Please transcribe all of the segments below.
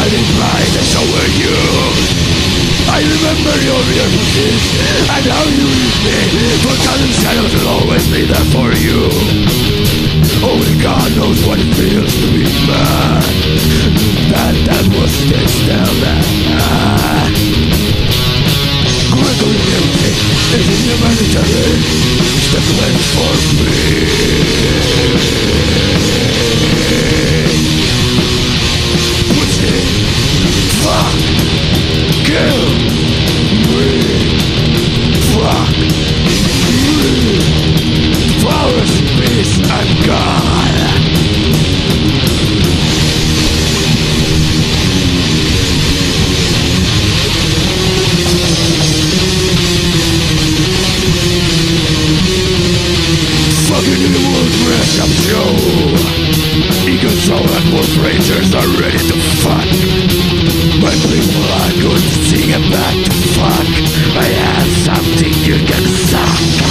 in pride and so were you. I remember your real and how you used me, for cousin shadows will always be there for you. Only God knows what it feels to be mad. That was this still there. Gregory music is in the military, stickling for me. Pussy, fuck, kill me, fuck me. Flowers, peace, and God. Fucking in the world's rest of show. Eagle soul and wolf rangers are ready to fuck. But people are good to sing about to fuck. I have something you can suck.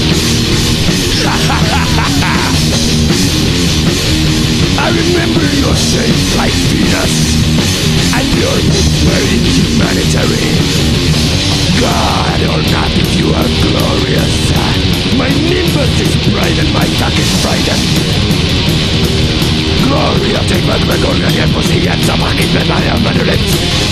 I remember your shape like Venus, and your moves were inhumanitarian. God or not, if you are glorious. My nimbus is bright and my tongue is frightened. Glory of take my Gregorian and pussy and some fucking with my mother lips.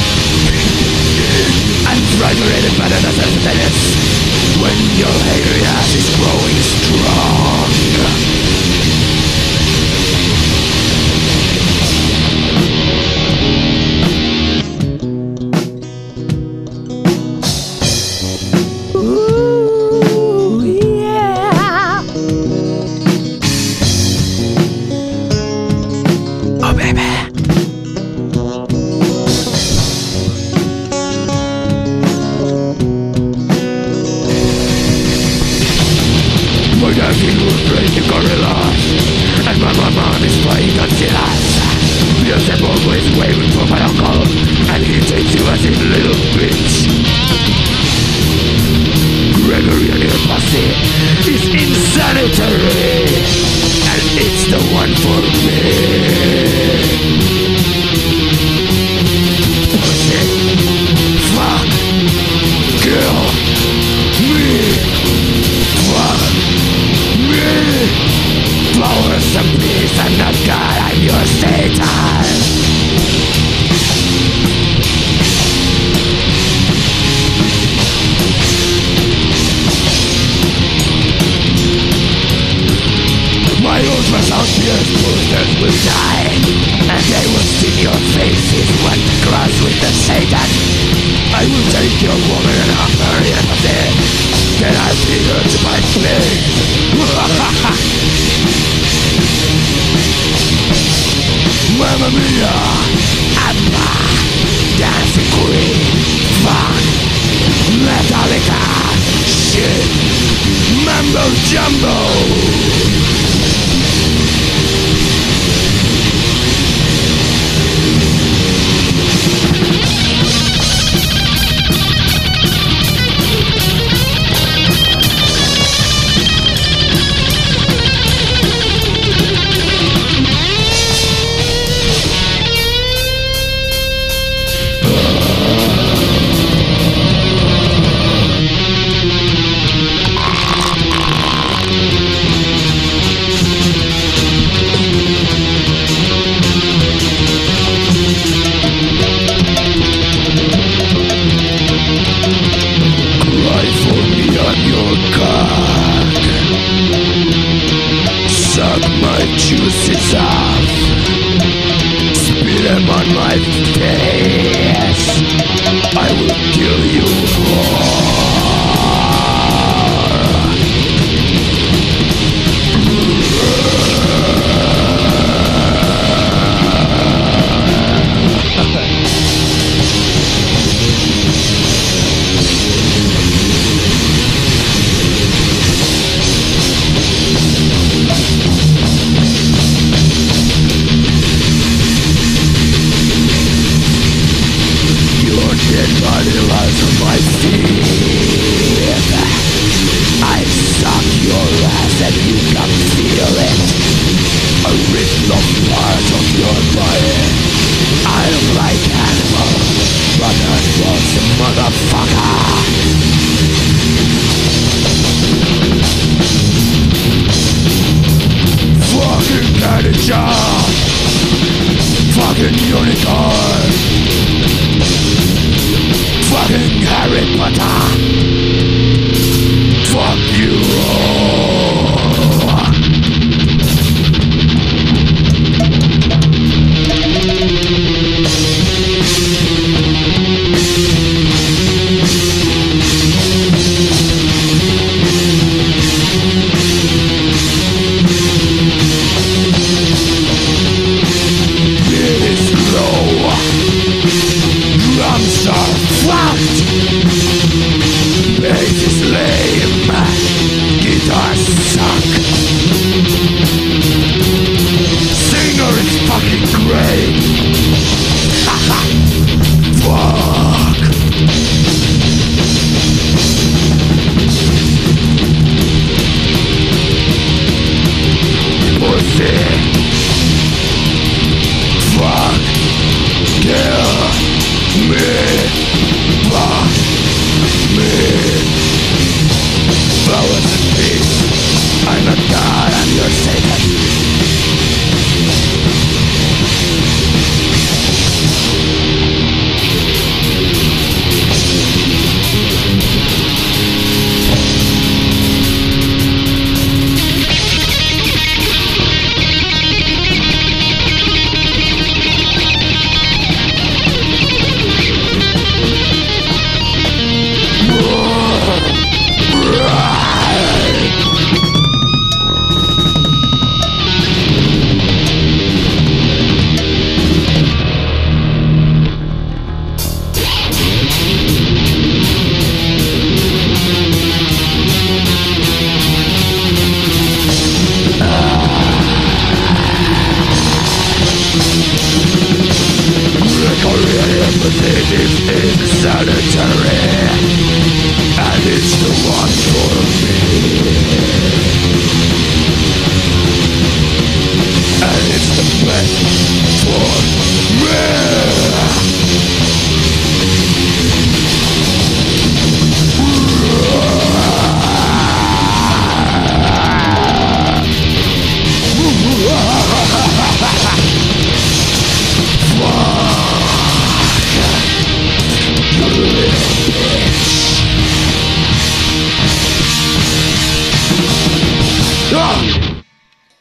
And primerated better than this. When your hairy ass is growing strong. And my mom is playing Godzillas. Yes, I'm always waiting for my uncle, and he takes you as his little bitch. Gregory and your pussy is insanitary, and it's the one for me. Pussy, fuck, kill me, fuck me. Flowers of peace and not God, I'm your Satan. My ultrasound pierced posters will die, and they will see your faces when crossed with the Satan. I will take your woman and her empathy, then I'll feed her to my plague. Mamma mia, Abba, Dancing Queen, fuck, Metallica, shit, Mambo Jumbo. Suck my juices off, spit them on my face. I will kill you all. Body lies on my feet. I suck your ass and you can feel it. I rip the parts of your body. I don't like Harry Potter. Fuck you all. Drums are fucked. Bass is lame. Guitars suck. Singer is fucking great. Haha. Fuck. Pussy. Fuck. Kill me. Fuck me. Flowers and peace. I'm not God, I'm your Satan. It's insanitary, and it's the one for me, and it's the best for me.